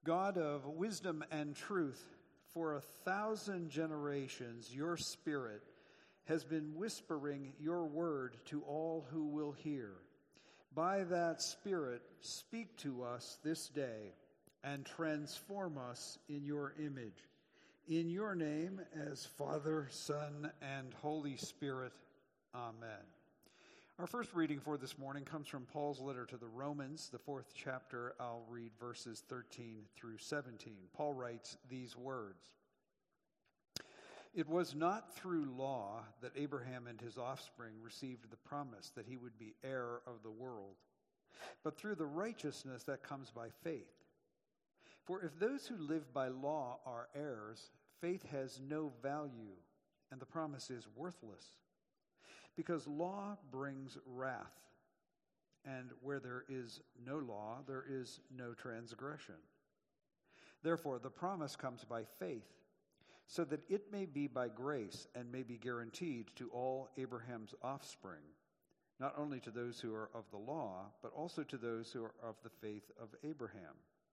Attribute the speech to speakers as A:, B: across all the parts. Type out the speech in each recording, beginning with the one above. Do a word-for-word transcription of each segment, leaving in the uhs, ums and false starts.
A: God of wisdom and truth, for a thousand generations your Spirit has been whispering your word to all who will hear. By that Spirit, speak to us this day and transform us in your image. In your name, as Father, Son, and Holy Spirit. Amen. Our first reading for this morning comes from Paul's letter to the Romans, the fourth chapter. I'll read verses thirteen through seventeen. Paul writes these words. It was not through law that Abraham and his offspring received the promise that he would be heir of the world, but through the righteousness that comes by faith. For if those who live by law are heirs, faith has no value, and the promise is worthless. Because law brings wrath, and where there is no law, there is no transgression. Therefore, the promise comes by faith, so that it may be by grace and may be guaranteed to all Abraham's offspring, not only to those who are of the law, but also to those who are of the faith of Abraham.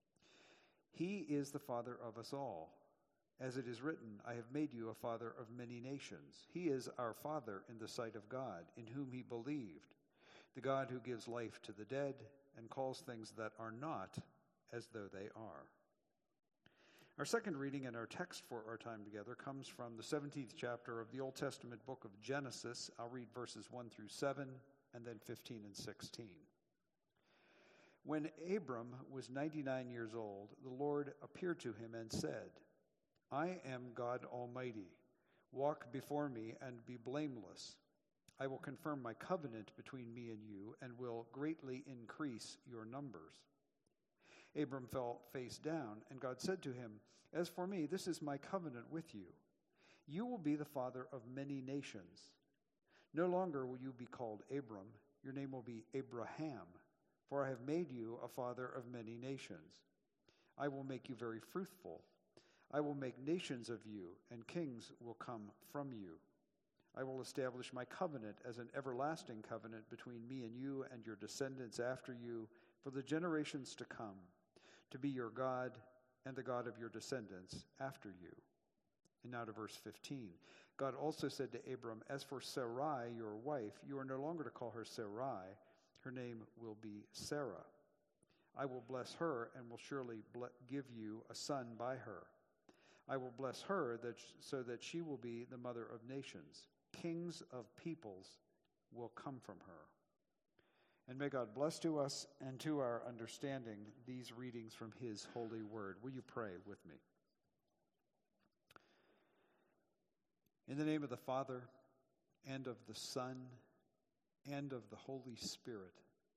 A: He is the father of us all. As it is written, I have made you a father of many nations. He is our Father in the sight of God, in whom he believed, the God who gives life to the dead and calls things that are not as though they are. Our second reading and our text for our time together comes from the seventeenth chapter of the Old Testament book of Genesis. I'll read verses one through seven and then fifteen and sixteen. When Abram was ninety-nine years old, the Lord appeared to him and said, I am God Almighty. Walk before me and be blameless. I will confirm my covenant between me and you and will greatly increase your numbers. Abram fell face down, and God said to him, As for me, this is my covenant with you. You will be the father of many nations. No longer will you be called Abram. Your name will be Abraham, for I have made you a father of many nations. I will make you very fruitful. I will make nations of you, and kings will come from you. I will establish my covenant as an everlasting covenant between me and you and your descendants after you for the generations to come, to be your God and the God of your descendants after you. And now to verse fifteen. God also said to Abram, As for Sarai, your wife, you are no longer to call her Sarai. Her name will be Sarah. I will bless her and will surely ble- give you a son by her. I will bless her that so that she will be the mother of nations. Kings of peoples will come from her. And may God bless to us and to our understanding these readings from his holy word. Will you pray with me? In the name of the Father, and of the Son, and of the Holy Spirit.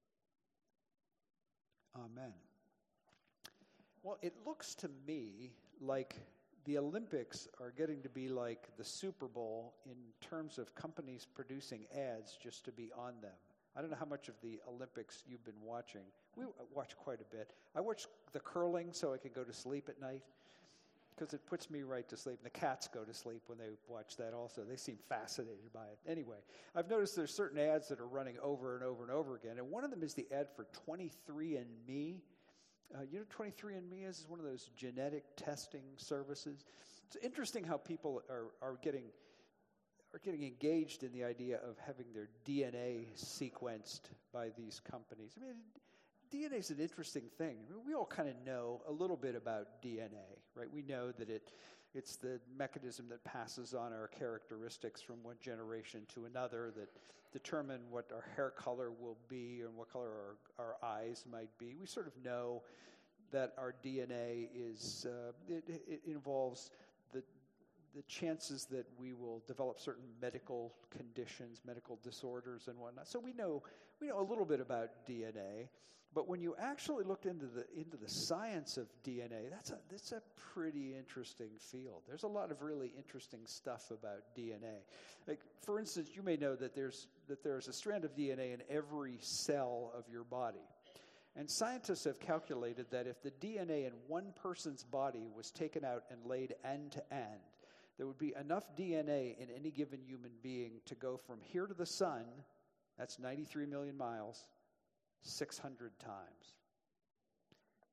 A: Amen. Well, it looks to me like the Olympics are getting to be like the Super Bowl in terms of companies producing ads just to be on them. I don't know how much of the Olympics you've been watching. We watch quite a bit. I watch the curling so I can go to sleep at night because it puts me right to sleep. And the cats go to sleep when they watch that also. They seem fascinated by it. Anyway, I've noticed there's certain ads that are running over and over and over again. And one of them is the ad for twenty-three and me. Uh, you know twenty-three and me is, is one of those genetic testing services. It's interesting how people are, are getting are getting engaged in the idea of having their D N A sequenced by these companies. I mean, D N A is an interesting thing. I mean, we all kind of know a little bit about D N A, right? We know that it it's the mechanism that passes on our characteristics from one generation to another that determine what our hair color will be and what color our, our eyes might be. We sort of know that our D N A is, uh, it, it involves the the chances that we will develop certain medical conditions, medical disorders and whatnot. So we know we know a little bit about D N A, but when you actually look into the into the science of D N A, that's a that's a pretty interesting field. There's a lot of really interesting stuff about D N A. Like, for instance, you may know that there's that there's a strand of D N A in every cell of your body. And scientists have calculated that if the D N A in one person's body was taken out and laid end to end, there would be enough D N A in any given human being to go from here to the sun, that's ninety-three million miles, six hundred times.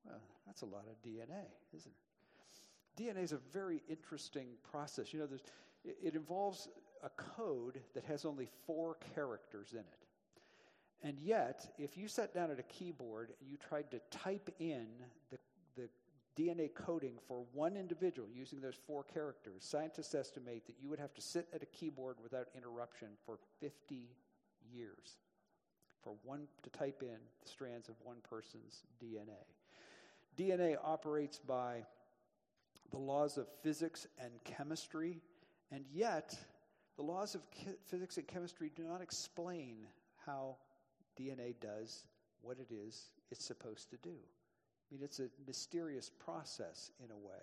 A: Well, that's a lot of D N A, isn't it? D N A is a very interesting process. You know, there's, it, it involves a code that has only four characters in it. And yet, if you sat down at a keyboard and you tried to type in the, the D N A coding for one individual using those four characters, scientists estimate that you would have to sit at a keyboard without interruption for fifty years for one to type in the strands of one person's D N A. D N A operates by the laws of physics and chemistry, and yet the laws of ki- physics and chemistry do not explain how D N A does what it is it's supposed to do. I mean, it's a mysterious process in a way.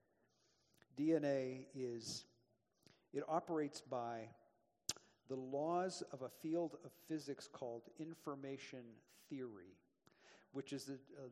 A: D N A is, it operates by the laws of a field of physics called information theory, which is a,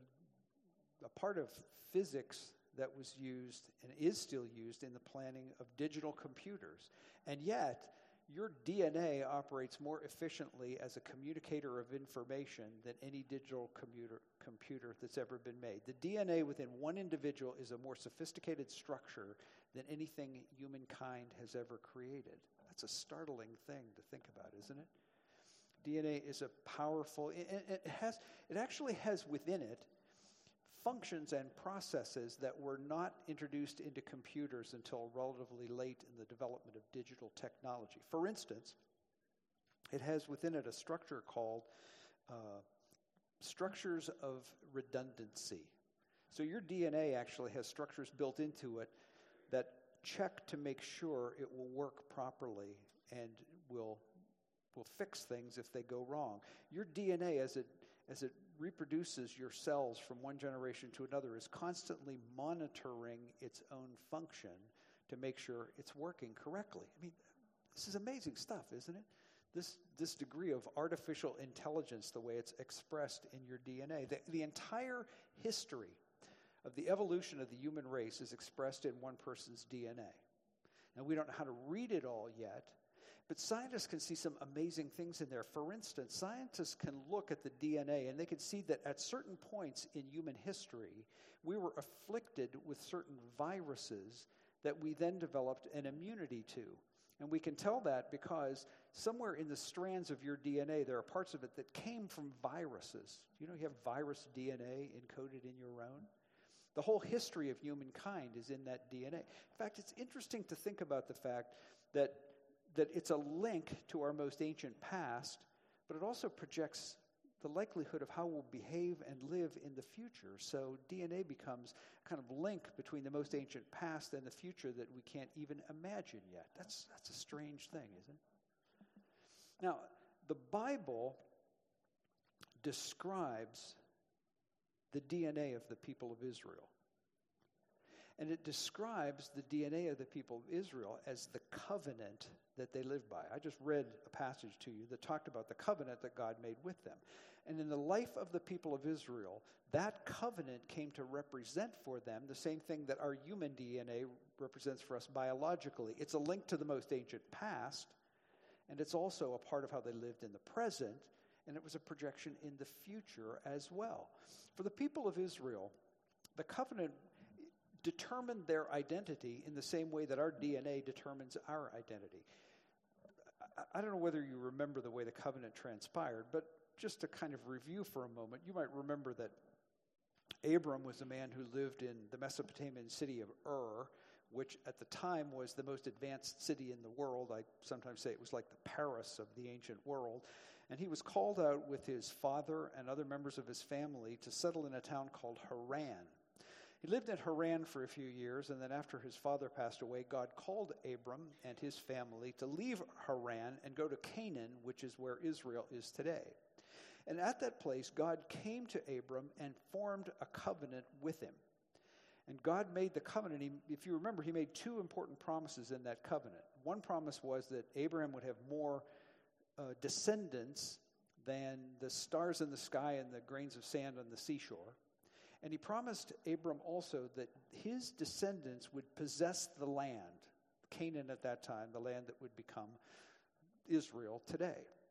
A: a, a part of physics that was used and is still used in the planning of digital computers. And yet, your D N A operates more efficiently as a communicator of information than any digital commuter, computer that's ever been made. The D N A within one individual is a more sophisticated structure than anything humankind has ever created. That's a startling thing to think about, isn't it? D N A is a powerful, it, it has, it actually has within it functions and processes that were not introduced into computers until relatively late in the development of digital technology. For instance, it has within it a structure called uh, structures of redundancy. So your D N A actually has structures built into it that check to make sure it will work properly and will will fix things if they go wrong. Your D N A, as it as it reproduces your cells from one generation to another, is constantly monitoring its own function to make sure it's working correctly. I mean, this is amazing stuff, isn't it? This this degree of artificial intelligence, the way it's expressed in your D N A. The, the entire history of the evolution of the human race is expressed in one person's D N A. Now, we don't know how to read it all yet, but scientists can see some amazing things in there. For instance, scientists can look at the D N A and they can see that at certain points in human history, we were afflicted with certain viruses that we then developed an immunity to. And we can tell that because somewhere in the strands of your D N A, there are parts of it that came from viruses. You know, you have virus D N A encoded in your own. The whole history of humankind is in that D N A. In fact, it's interesting to think about the fact that that it's a link to our most ancient past, but it also projects the likelihood of how we'll behave and live in the future. So D N A becomes a kind of link between the most ancient past and the future that we can't even imagine yet. That's, that's a strange thing, isn't it? Now, the Bible describes the D N A of the people of Israel. And it describes the D N A of the people of Israel as the covenant that they live by. I just read a passage to you that talked about the covenant that God made with them. And in the life of the people of Israel, that covenant came to represent for them the same thing that our human D N A represents for us biologically. It's a link to the most ancient past, and it's also a part of how they lived in the present, and it was a projection in the future as well. For the people of Israel, the covenant determined their identity in the same way that our D N A determines our identity. I don't know whether you remember the way the covenant transpired, but just to kind of review for a moment, you might remember that Abram was a man who lived in the Mesopotamian city of Ur, which at the time was the most advanced city in the world. I sometimes say it was like the Paris of the ancient world. And he was called out with his father and other members of his family to settle in a town called Haran. He lived in Haran for a few years, and then after his father passed away, God called Abram and his family to leave Haran and go to Canaan, which is where Israel is today. And at that place, God came to Abram and formed a covenant with him. And God made the covenant. He, if you remember, he made two important promises in that covenant. One promise was that Abraham would have more uh, descendants than the stars in the sky and the grains of sand on the seashore. And he promised Abram also that his descendants would possess the land, Canaan at that time, the land that would become Israel today.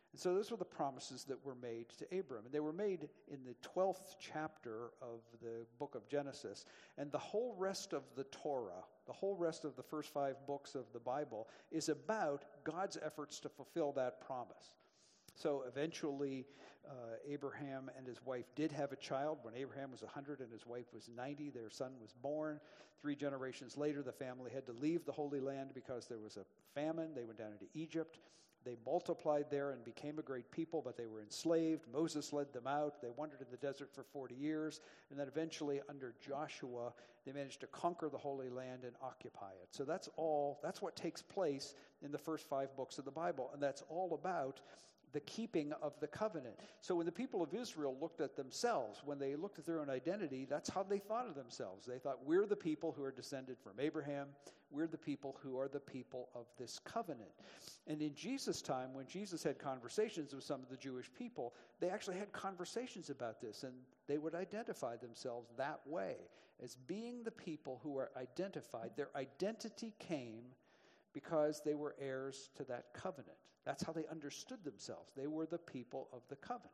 A: And so those were the promises that were made to Abram. And they were made in the twelfth chapter of the book of Genesis. And the whole rest of the Torah, the whole rest of the first five books of the Bible, is about God's efforts to fulfill that promise. So eventually, uh, Abraham and his wife did have a child. When Abraham was one hundred and his wife was ninety, their son was born. Three generations later, the family had to leave the Holy Land because there was a famine. They went down into Egypt. They multiplied there and became a great people, but they were enslaved. Moses led them out. They wandered in the desert for forty years. And then eventually, under Joshua, they managed to conquer the Holy Land and occupy it. So that's all, that's what takes place in the first five books of the Bible. And that's all about the keeping of the covenant. So when the people of Israel looked at themselves, when they looked at their own identity, that's how they thought of themselves. They thought, we're the people who are descended from Abraham. We're the people who are the people of this covenant. And in Jesus' time, when Jesus had conversations with some of the Jewish people, they actually had conversations about this, and they would identify themselves that way, as being the people who are identified. Their identity came because they were heirs to that covenant. That's how they understood themselves. They were the people of the covenant.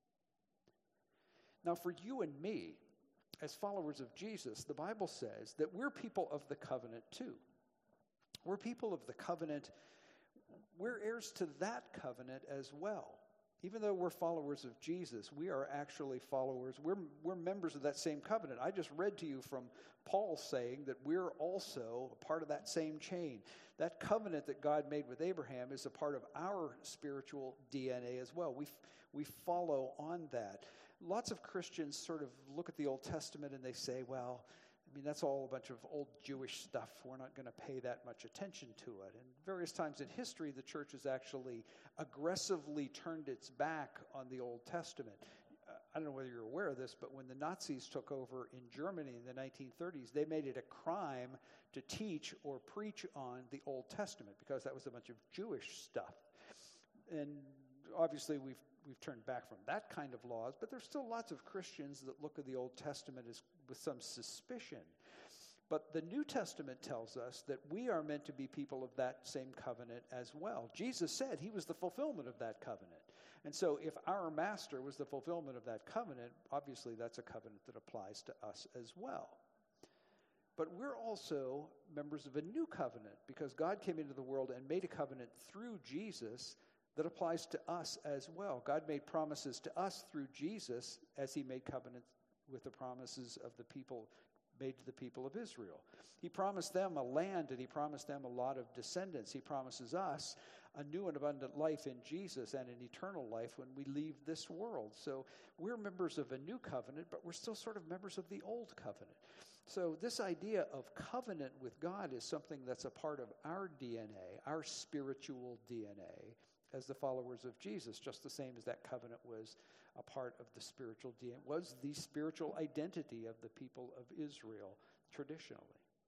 A: Now, for you and me, as followers of Jesus, the Bible says that we're people of the covenant too. We're people of the covenant. We're heirs to that covenant as well. Even though we're followers of Jesus, we are actually followers. We're, we're members of that same covenant. I just read to you from Paul saying that we're also a part of that same chain. That covenant that God made with Abraham is a part of our spiritual D N A as well. We, we follow on that. Lots of Christians sort of look at the Old Testament and they say, well, I mean, that's all a bunch of old Jewish stuff. We're not going to pay that much attention to it. And various times in history, the church has actually aggressively turned its back on the Old Testament. Uh, I don't know whether you're aware of this, but when the Nazis took over in Germany in the nineteen thirties, they made it a crime to teach or preach on the Old Testament because that was a bunch of Jewish stuff. And obviously, we've We've turned back from that kind of laws, but there's still lots of Christians that look at the Old Testament as with some suspicion. But the New Testament tells us that we are meant to be people of that same covenant as well. Jesus said he was the fulfillment of that covenant. And so if our master was the fulfillment of that covenant, obviously that's a covenant that applies to us as well. But we're also members of a new covenant because God came into the world and made a covenant through Jesus that applies to us as well. God made promises to us through Jesus as he made covenants with the promises of the people made to the people of Israel. He promised them a land and he promised them a lot of descendants. He promises us a new and abundant life in Jesus and an eternal life when we leave this world. So we're members of a new covenant, but we're still sort of members of the old covenant. So this idea of covenant with God is something that's a part of our D N A, our spiritual D N A, as the followers of Jesus, just the same as that covenant was a part of the spiritual D N A, was the spiritual identity of the people of Israel traditionally.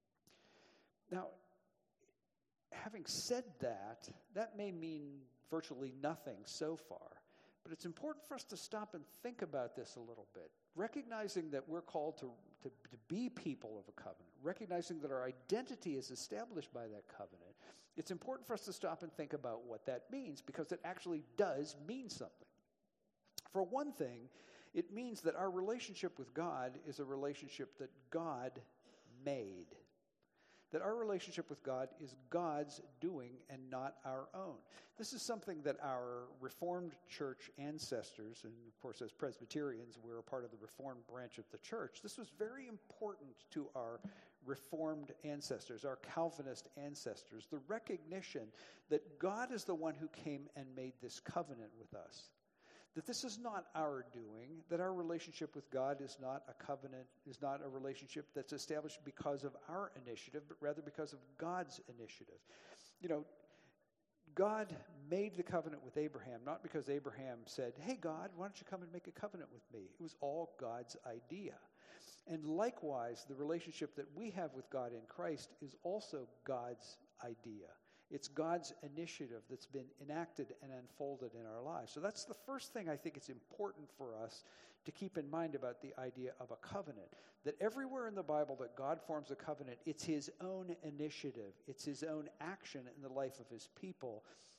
A: Now, having said that, that may mean virtually nothing so far, but it's important for us to stop and think about this a little bit, recognizing that we're called to, to, to be people of a covenant, recognizing that our identity is established by that covenant. It's important for us to stop and think about what that means because it actually does mean something. For one thing, it means that our relationship with God is a relationship that God made. That our relationship with God is God's doing and not our own. This is something that our Reformed church ancestors, and of course as Presbyterians, we're a part of the Reformed branch of the church. This was very important to our Reformed ancestors, our Calvinist ancestors, the recognition that God is the one who came and made this covenant with us. That this is not our doing, that our relationship with God is not a covenant, is not a relationship that's established because of our initiative, but rather because of God's initiative. You know, God made the covenant with Abraham, not because Abraham said, hey, God, why don't you come and make a covenant with me? It was all God's idea. And likewise, the relationship that we have with God in Christ is also God's idea. It's God's initiative that's been enacted and unfolded in our lives. So that's the first thing I think it's important for us to keep in mind about the idea of a covenant. That everywhere in the Bible that God forms a covenant, it's his own initiative. It's his own action in the life of his people.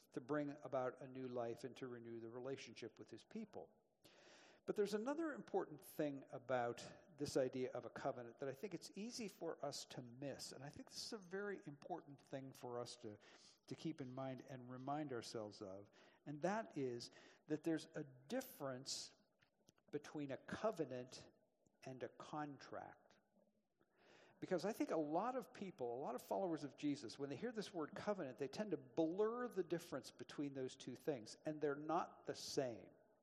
A: to bring about a new life and to renew the relationship with his people. But there's another important thing about this idea of a covenant that I think it's easy for us to miss. And I think this is a very important thing for us to, to keep in mind and remind ourselves of. And that is that there's a difference between a covenant and a contract. Because I think a lot of people, a lot of followers of Jesus, when they hear this word covenant, they tend to blur the difference between those two things, and they're not the same.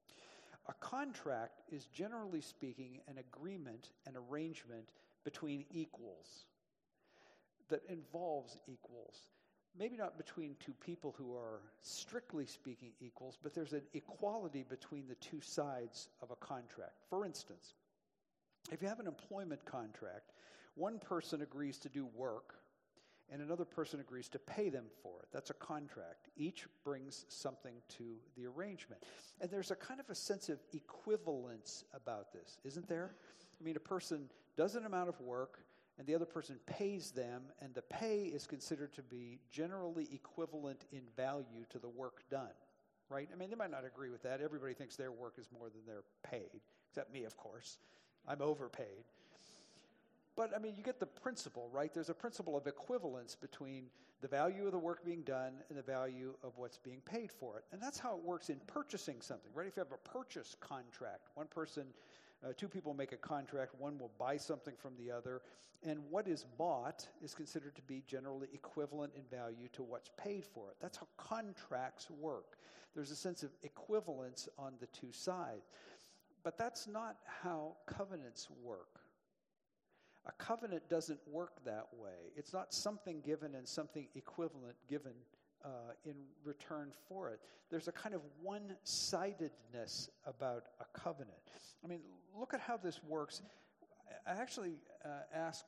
A: A contract is, generally speaking, an agreement, an arrangement between equals that involves equals. Maybe not between two people who are strictly speaking equals, but there's an equality between the two sides of a contract. For instance, if you have an employment contract, one person agrees to do work, and another person agrees to pay them for it. That's a contract. Each brings something to the arrangement. And there's a kind of a sense of equivalence about this, isn't there? I mean, a person does an amount of work, and the other person pays them, and the pay is considered to be generally equivalent in value to the work done, right? I mean, they might not agree with that. Everybody thinks their work is more than they're paid, except me, of course. I'm overpaid. But, I mean, you get the principle, right? There's a principle of equivalence between the value of the work being done and the value of what's being paid for it. And that's how it works in purchasing something, right? If you have a purchase contract, one person, uh, two people make a contract, one will buy something from the other, and what is bought is considered to be generally equivalent in value to what's paid for it. That's how contracts work. There's a sense of equivalence on the two sides. But that's not how covenants work. A covenant doesn't work that way. It's not something given and something equivalent given uh, in return for it. There's a kind of one-sidedness about a covenant. I mean, look at how this works. I actually uh, asked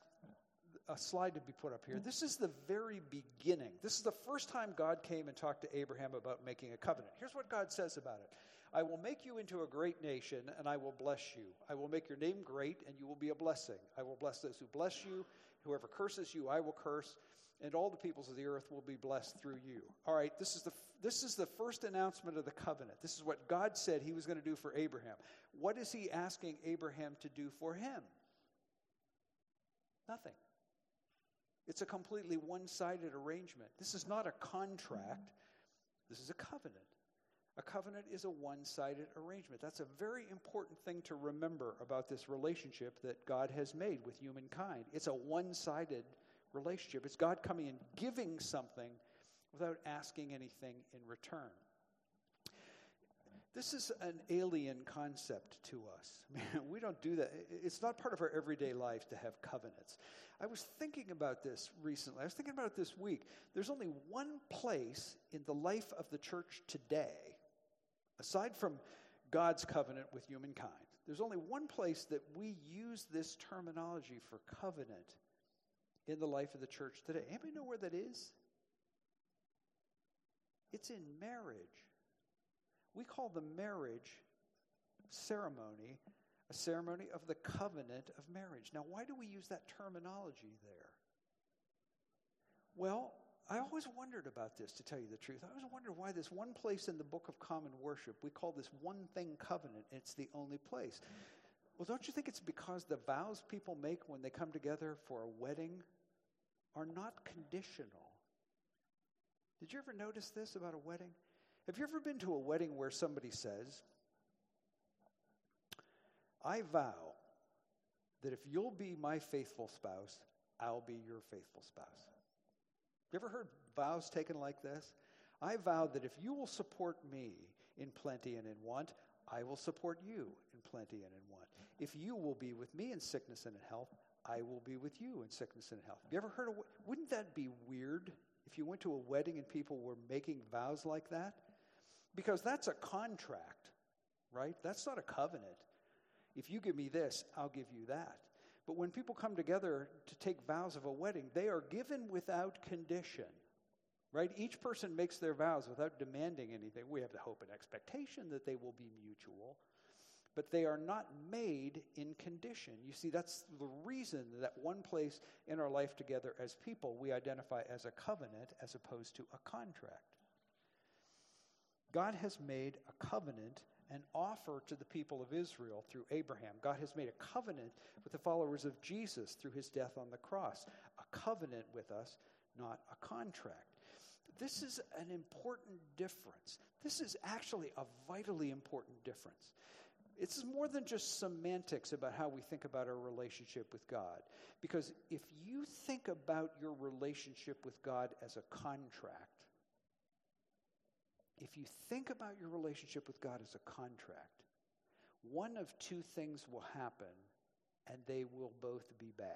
A: a slide to be put up here. This is the very beginning. This is the first time God came and talked to Abraham about making a covenant. Here's what God says about it. I will make you into a great nation, and I will bless you. I will make your name great, and you will be a blessing. I will bless those who bless you. Whoever curses you, I will curse, and all the peoples of the earth will be blessed through you. All right, this is the this is the first announcement of the covenant. This is what God said he was going to do for Abraham. What is he asking Abraham to do for him? Nothing. It's a completely one-sided arrangement. This is not a contract. This is a covenant. A covenant is a one-sided arrangement. That's a very important thing to remember about this relationship that God has made with humankind. It's a one-sided relationship. It's God coming and giving something without asking anything in return. This is an alien concept to us. I mean, we don't do that. It's not part of our everyday life to have covenants. I was thinking about this recently. I was thinking about it this week. There's only one place in the life of the church today, aside from God's covenant with humankind, there's only one place that we use this terminology for covenant in the life of the church today. Anybody know where that is? It's in marriage. We call the marriage ceremony a ceremony of the covenant of marriage. Now, why do we use that terminology there? Well, I always wondered about this, to tell you the truth. I always wondered why this one place in the Book of Common Worship, we call this one thing covenant. It's the only place. Well, don't you think it's because the vows people make when they come together for a wedding are not conditional? Did you ever notice this about a wedding? Have you ever been to a wedding where somebody says, I vow that if you'll be my faithful spouse, I'll be your faithful spouse? You ever heard vows taken like this? I vow that if you will support me in plenty and in want, I will support you in plenty and in want. If you will be with me in sickness and in health, I will be with you in sickness and in health. Have you ever heard of, wouldn't that be weird if you went to a wedding and people were making vows like that? Because that's a contract, right? That's not a covenant. If you give me this, I'll give you that. But when people come together to take vows of a wedding, they are given without condition, right? Each person makes their vows without demanding anything. We have the hope and expectation that they will be mutual, but they are not made in condition. You see, that's the reason that one place in our life together as people we identify as a covenant as opposed to a contract. God has made a covenant, an offer to the people of Israel through Abraham. God has made a covenant with the followers of Jesus through his death on the cross. A covenant with us, not a contract. This is an important difference. This is actually a vitally important difference. It's more than just semantics about how we think about our relationship with God. Because if you think about your relationship with God as a contract, if you think about your relationship with God as a contract, one of two things will happen, and they will both be bad.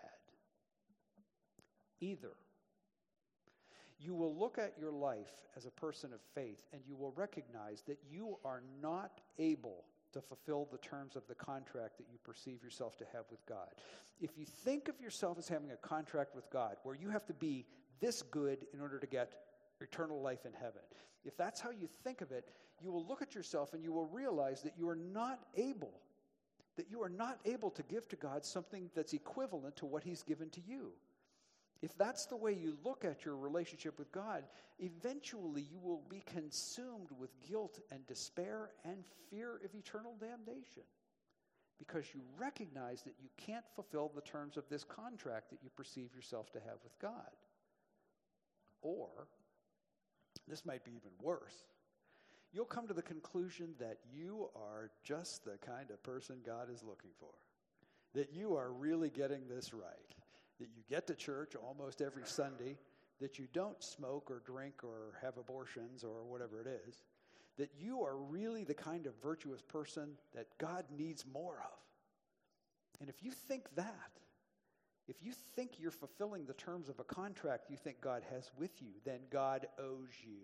A: Either you will look at your life as a person of faith, and you will recognize that you are not able to fulfill the terms of the contract that you perceive yourself to have with God. If you think of yourself as having a contract with God, where you have to be this good in order to get eternal life in heaven, if that's how you think of it, you will look at yourself and you will realize that you are not able, that you are not able to give to God something that's equivalent to what he's given to you. If that's the way you look at your relationship with God, eventually you will be consumed with guilt and despair and fear of eternal damnation, because you recognize that you can't fulfill the terms of this contract that you perceive yourself to have with God. Or, this might be even worse, you'll come to the conclusion that you are just the kind of person God is looking for, that you are really getting this right, that you get to church almost every Sunday, that you don't smoke or drink or have abortions or whatever it is, that you are really the kind of virtuous person that God needs more of. And if you think that, if you think you're fulfilling the terms of a contract you think God has with you, then God owes you.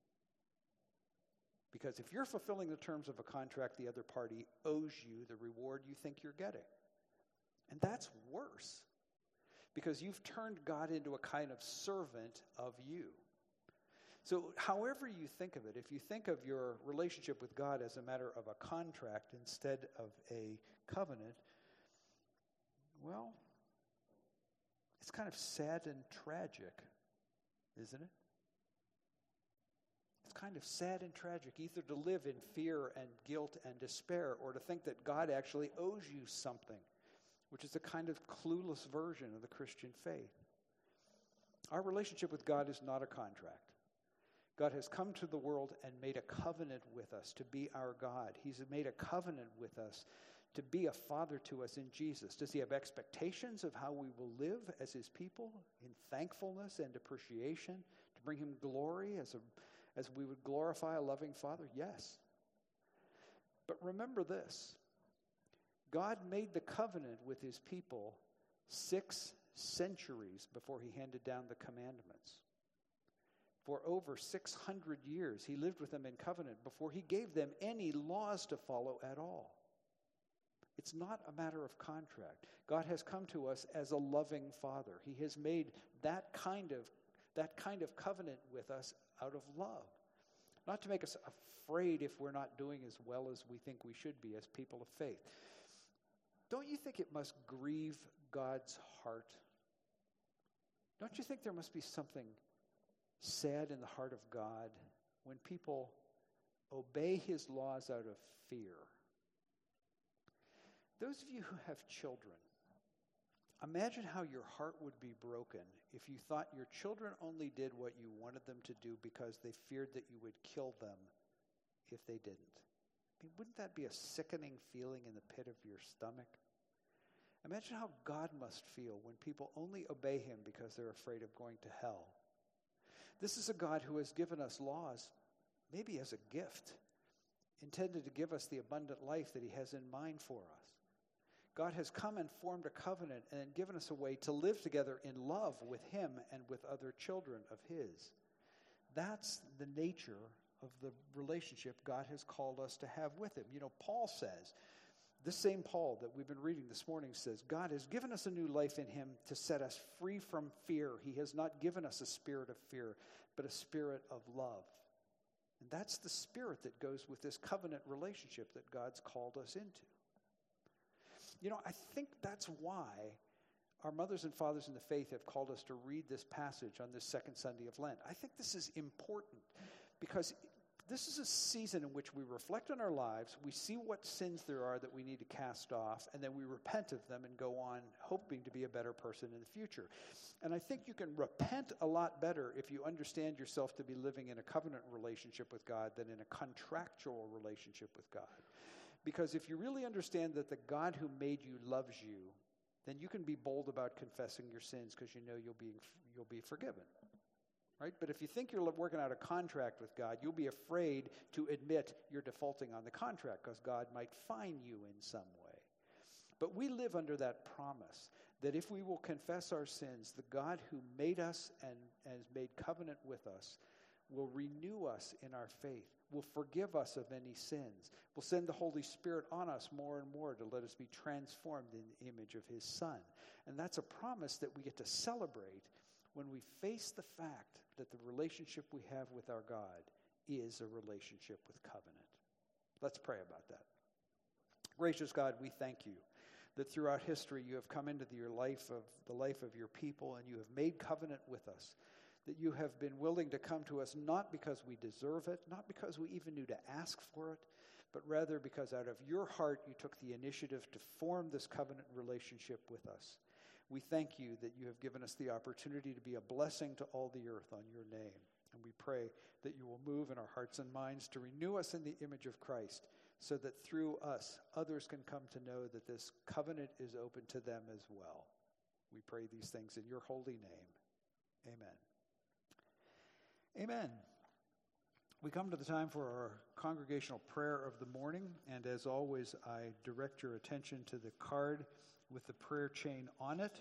A: Because if you're fulfilling the terms of a contract, the other party owes you the reward you think you're getting. And that's worse, because you've turned God into a kind of servant of you. So however you think of it, if you think of your relationship with God as a matter of a contract instead of a covenant, well, it's kind of sad and tragic, isn't it? It's kind of sad and tragic either to live in fear and guilt and despair, or to think that God actually owes you something, which is a kind of clueless version of the Christian faith. Our relationship with God is not a contract. God has come to the world and made a covenant with us to be our God. He's made a covenant with us to be a father to us in Jesus. Does he have expectations of how we will live as his people in thankfulness and appreciation, to bring him glory as a, as we would glorify a loving father? Yes. But remember this. God made the covenant with his people six centuries before he handed down the commandments. For over six hundred years, he lived with them in covenant before he gave them any laws to follow at all. It's not a matter of contract. God has come to us as a loving father. He has made that kind of that kind of covenant with us out of love. Not to make us afraid if we're not doing as well as we think we should be as people of faith. Don't you think it must grieve God's heart? Don't you think there must be something sad in the heart of God when people obey his laws out of fear? Those of you who have children, imagine how your heart would be broken if you thought your children only did what you wanted them to do because they feared that you would kill them if they didn't. I mean, wouldn't that be a sickening feeling in the pit of your stomach? Imagine how God must feel when people only obey him because they're afraid of going to hell. This is a God who has given us laws, maybe as a gift, intended to give us the abundant life that he has in mind for us. God has come and formed a covenant and given us a way to live together in love with him and with other children of his. That's the nature of the relationship God has called us to have with him. You know, Paul says, this same Paul that we've been reading this morning says, God has given us a new life in him to set us free from fear. He has not given us a spirit of fear, but a spirit of love. And that's the spirit that goes with this covenant relationship that God's called us into. You know, I think that's why our mothers and fathers in the faith have called us to read this passage on this second Sunday of Lent. I think this is important because this is a season in which we reflect on our lives, we see what sins there are that we need to cast off, and then we repent of them and go on hoping to be a better person in the future. And I think you can repent a lot better if you understand yourself to be living in a covenant relationship with God than in a contractual relationship with God. Because if you really understand that the God who made you loves you, then you can be bold about confessing your sins because you know you'll be you'll be forgiven. Right? But if you think you're working out a contract with God, you'll be afraid to admit you're defaulting on the contract because God might fine you in some way. But we live under that promise that if we will confess our sins, the God who made us and has made covenant with us will renew us in our faith, will forgive us of any sins, will send the Holy Spirit on us more and more to let us be transformed in the image of his Son. And that's a promise that we get to celebrate when we face the fact that the relationship we have with our God is a relationship with covenant. Let's pray about that. Gracious God, we thank you that throughout history you have come into the, your life of the life of your people and you have made covenant with us, that you have been willing to come to us not because we deserve it, not because we even knew to ask for it, but rather because out of your heart you took the initiative to form this covenant relationship with us. We thank you that you have given us the opportunity to be a blessing to all the earth on your name. And we pray that you will move in our hearts and minds to renew us in the image of Christ so that through us, others can come to know that this covenant is open to them as well. We pray these things in your holy name. Amen. Amen. We come to the time for our congregational prayer of the morning, and as always, I direct your attention to the card with the prayer chain on it.